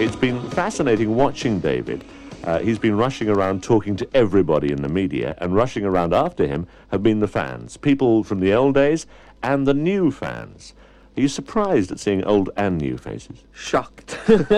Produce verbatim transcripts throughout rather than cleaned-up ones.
It's been fascinating watching David. Uh, he's been rushing around talking to everybody in the media, and rushing around after him have been the fans, people from the old days and the new fans. Are you surprised at seeing old and new faces? Shocked.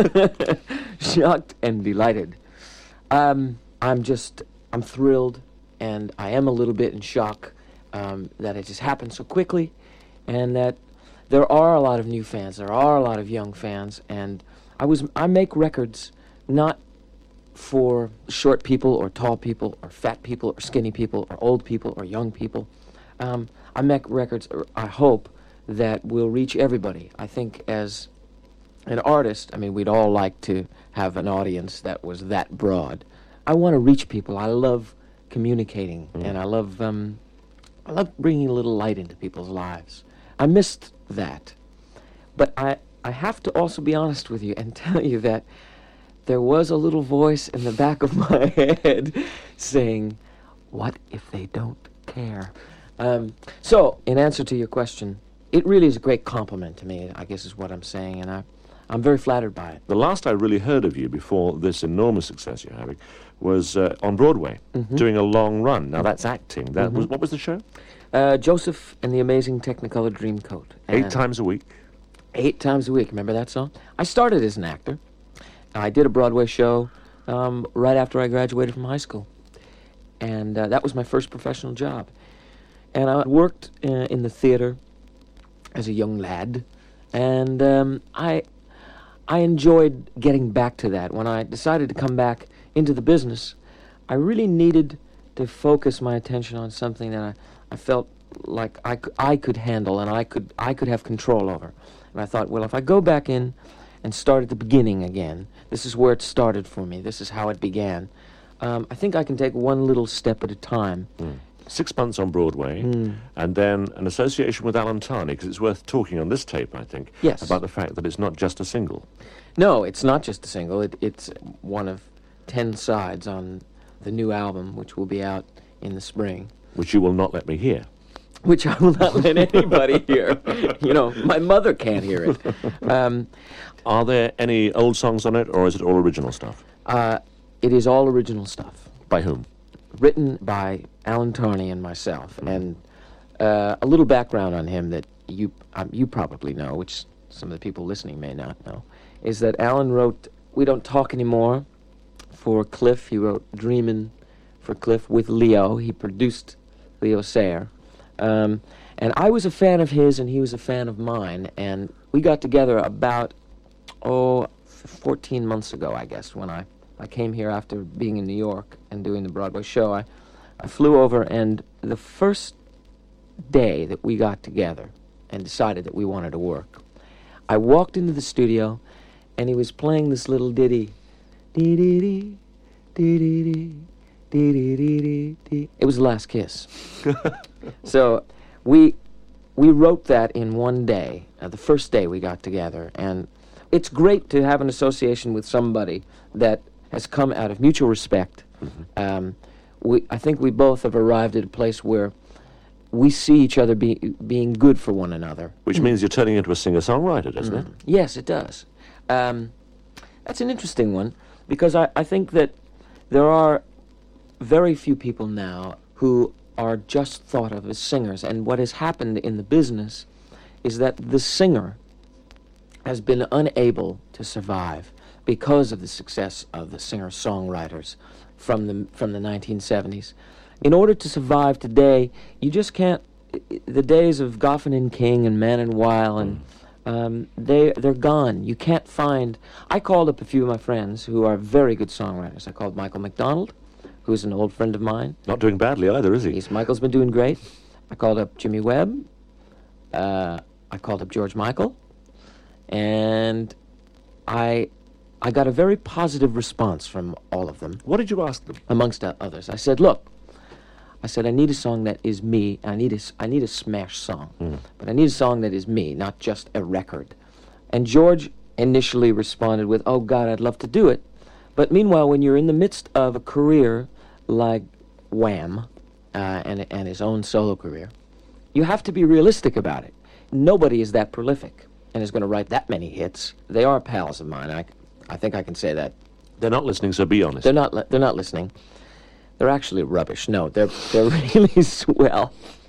Shocked and delighted. Um, I'm just, I'm thrilled, and I am a little bit in shock um, that it just happened so quickly, and that there are a lot of new fans, there are a lot of young fans, and I was, I make records not for short people or tall people or fat people or skinny people or old people or young people. Um, I make records, or I hope, that will reach everybody. I think as an artist, I mean, we'd all like to have an audience that was that broad. I want to reach people. I love communicating, mm. and I love, um, I love bringing a little light into people's lives. I missed that. But I, I have to also be honest with you and tell you that there was a little voice in the back of my head saying, what if they don't care? Um, so, in answer to your question, it really is a great compliment to me, I guess is what I'm saying, and I, I'm very flattered by it. The last I really heard of you before this enormous success you're having was uh, on Broadway, mm-hmm. doing a long run. Now, that's acting. That mm-hmm. was What was the show? Uh, Joseph and the Amazing Technicolor Dreamcoat. Eight times a week? Eight times a week. Remember that song? I started as an actor. I did a Broadway show um, right after I graduated from high school. And uh, that was my first professional job. And I worked uh, in the theater as a young lad, and um, I I enjoyed getting back to that. When I decided to come back into the business, I really needed to focus my attention on something that I, I felt like I, c- I could handle and I could I could have control over. And I thought, well, if I go back in and start at the beginning again, this is where it started for me, this is how it began, um, I think I can take one little step at a time. Mm. Six months on Broadway, mm. and then an association with Alan Tarney, because it's worth talking on this tape, I think, yes. about the fact that it's not just a single. No, it's not just a single. It, it's one of ten sides on the new album, which will be out in the spring. Which you will not let me hear. Which I will not let anybody hear. You know, my mother can't hear it. Um, Are there any old songs on it, or is it all original stuff? Uh, it is all original stuff. By whom? Written by Alan Tarney and myself, mm. and uh, a little background on him that you um, you probably know, which some of the people listening may not know, is that Alan wrote We Don't Talk Anymore for Cliff. He wrote Dreamin' for Cliff with Leo. He produced Leo Sayer. Um, and I was a fan of his, and he was a fan of mine, and we got together about, oh, fourteen months ago, I guess, when I I came here after being in New York and doing the Broadway show. I, I flew over, and the first day that we got together and decided that we wanted to work, I walked into the studio, and he was playing this little ditty. Dee-dee-dee, dee-dee-dee, dee-dee-dee-dee. It was The Last Kiss. So we we wrote that in one day, uh, the first day we got together, and it's great to have an association with somebody that has come out of mutual respect. Mm-hmm. Um, we, I think we both have arrived at a place where we see each other be, being good for one another. Which means you're turning into a singer-songwriter, doesn't mm. it? Yes, it does. Um, that's an interesting one, because I, I think that there are very few people now who are just thought of as singers, and what has happened in the business is that the singer has been unable to survive because of the success of the singer-songwriters from the from the nineteen seventies. In order to survive today, you just can't. The days of Goffin and King and Man and Weil, and um, they they're gone. You can't find. I called up a few of my friends who are very good songwriters. I called Michael McDonald, who's an old friend of mine. Not doing badly either, is he? He's Michael's been doing great. I called up Jimmy Webb. Uh, I called up George Michael, and I. I got a very positive response from all of them. What did you ask them? Amongst others. I said, look, I said, I need a song that is me. I need a, I need a smash song. Mm. But I need a song that is me, not just a record. And George initially responded with, oh, God, I'd love to do it. But meanwhile, when you're in the midst of a career like Wham uh, and, and his own solo career, you have to be realistic about it. Nobody is that prolific and is going to write that many hits. They are pals of mine. I, I think I can say that. They're not listening, so be honest. They're not. Li- they're not listening. They're actually rubbish. No, they're they're really swell.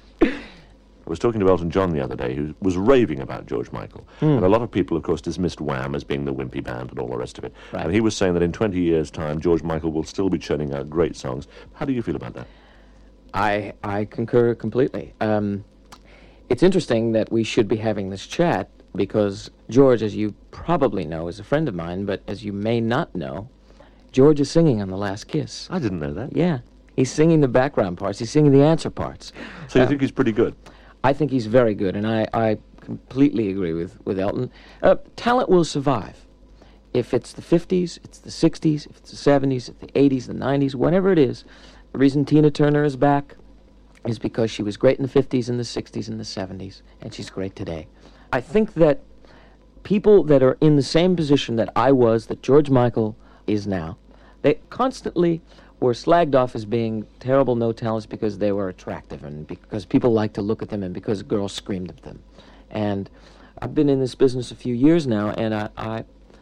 I was talking to Elton John the other day, who was raving about George Michael. Mm. And a lot of people, of course, dismissed Wham as being the wimpy band and all the rest of it. Right. And he was saying that in twenty years' time, George Michael will still be churning out great songs. How do you feel about that? I I concur completely. Um, it's interesting that we should be having this chat because George, as you probably know, is a friend of mine, but as you may not know, George is singing on The Last Kiss. I didn't know that. Yeah. He's singing the background parts. He's singing the answer parts. So you Uh, think he's pretty good? I think he's very good, and I, I completely agree with, with Elton. Uh, talent will survive. If it's the fifties, it's the sixties, if it's the seventies, if the eighties, the nineties, whatever it is. The reason Tina Turner is back is because she was great in the fifties and the sixties and the seventies, and she's great today. I think that people that are in the same position that I was, that George Michael is now, they constantly were slagged off as being terrible no-tellers because they were attractive and because people liked to look at them and because girls screamed at them. And I've been in this business a few years now, and I, I,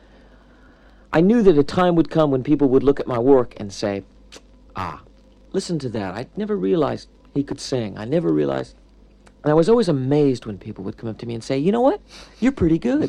I knew that a time would come when people would look at my work and say, ah, listen to that. I never realized he could sing. I never realized. And I was always amazed when people would come up to me and say, you know what? You're pretty good.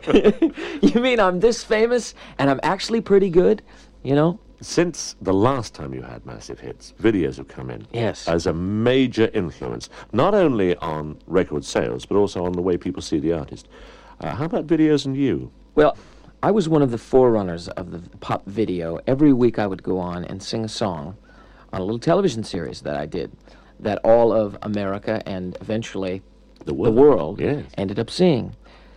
You mean I'm this famous and I'm actually pretty good? You know? Since the last time you had massive hits, videos have come in Yes. as a major influence, not only on record sales, but also on the way people see the artist. Uh, how about videos and you? Well, I was one of the forerunners of the pop video. Every week I would go on and sing a song on a little television series that I did that all of America and eventually The the world. world Yes. ended up seeing.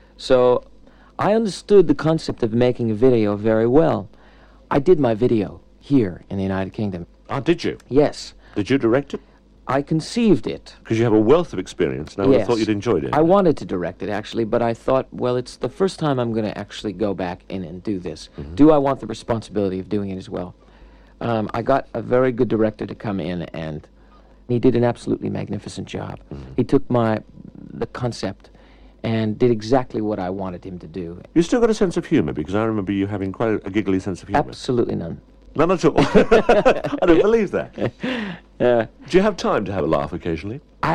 So I understood the concept of making a video very well. I did my video here in the United Kingdom. Ah, did you? Yes, Did you direct it? I conceived it. Because you have a wealth of experience, and I would have Yes. thought you'd enjoyed it. I wanted to direct it, actually, but I thought, well, it's the first time I'm going to actually go back in and do this. Mm-hmm. Do I want the responsibility of doing it as well? Um, I got a very good director to come in, and he did an absolutely magnificent job. Mm-hmm. He took my the concept and did exactly what I wanted him to do. You still got a sense of humour, because I remember you having quite a, a giggly sense of humour. Absolutely none. None at all. I don't believe that. Uh, Do you have time to have a laugh occasionally? I,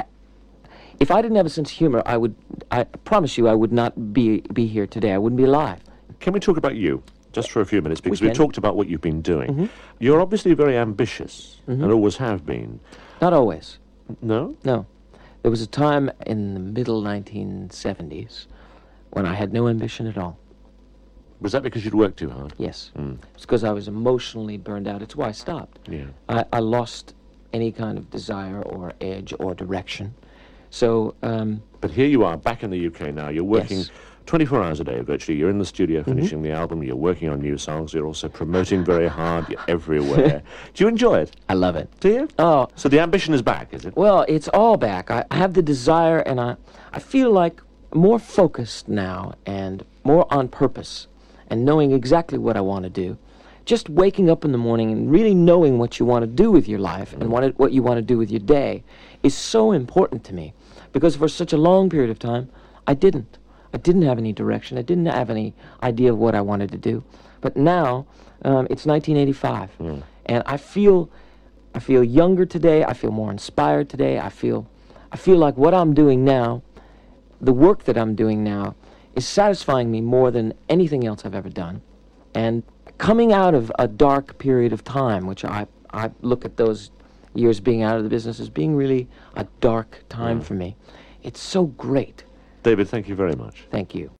if I didn't have a sense of humor, I would. I promise you, I would not be be here today. I wouldn't be alive. Can we talk about you, just for a few minutes, because We we can. talked about what you've been doing. Mm-hmm. You're obviously very ambitious, and always have been. Not always. No? No. There was a time in the middle nineteen seventies when I had no ambition at all. Was that because you'd worked too hard? Yes. Mm. It's because I was emotionally burned out. It's why I stopped. Yeah. I, I lost any kind of desire or edge or direction. So, um, But here you are, back in the U K now. You're working Yes. twenty-four hours a day, virtually. You're in the studio finishing the album. You're working on new songs. You're also promoting very hard. You're everywhere. Do you enjoy it? I love it. Do you? Oh, So the ambition is back, is it? well, it's all back. I, I have the desire, and I, I feel like more focused now and more on purpose and knowing exactly what I want to do. Just waking up in the morning and really knowing what you want to do with your life and what, it, what you want to do with your day is so important to me. Because for such a long period of time, I didn't. I didn't have any direction. I didn't have any idea of what I wanted to do. But now, um, it's nineteen eighty-five, Mm. and I feel, I feel younger today. I feel more inspired today. I feel, I feel like what I'm doing now, the work that I'm doing now, is satisfying me more than anything else I've ever done. And coming out of a dark period of time, which I, I look at those years being out of the business as being really a dark time Mm. for me, it's so great. David, thank you very much. Thank you.